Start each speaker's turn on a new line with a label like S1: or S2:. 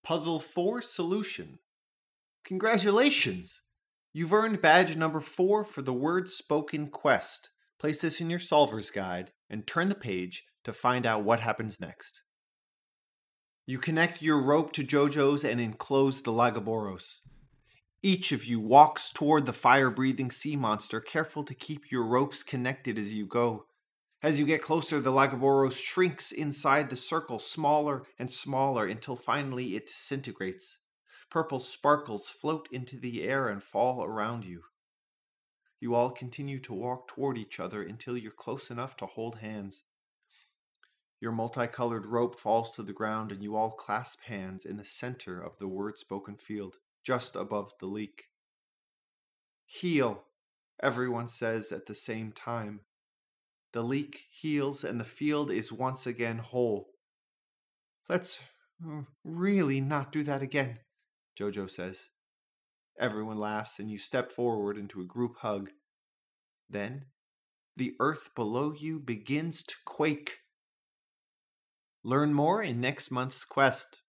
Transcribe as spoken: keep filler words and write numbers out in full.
S1: Puzzle four solution. Congratulations! You've earned badge number four for the Word Spoken quest. Place this in your solver's guide and turn the page to find out what happens next. You connect your rope to Jojo's and enclose the Lagaboros. Each of you walks toward the fire-breathing sea monster, careful to keep your ropes connected as you go. As you get closer, the Lagaboros shrinks inside the circle, smaller and smaller, until finally it disintegrates. Purple sparkles float into the air and fall around you. You all continue to walk toward each other until you're close enough to hold hands. Your multicolored rope falls to the ground and you all clasp hands in the center of the word-spoken field, just above the leak. Heal, everyone says at the same time. The leak heals and the field is once again whole. Let's really not do that again, Jojo says. Everyone laughs and you step forward into a group hug. Then, the earth below you begins to quake. Learn more in next month's quest.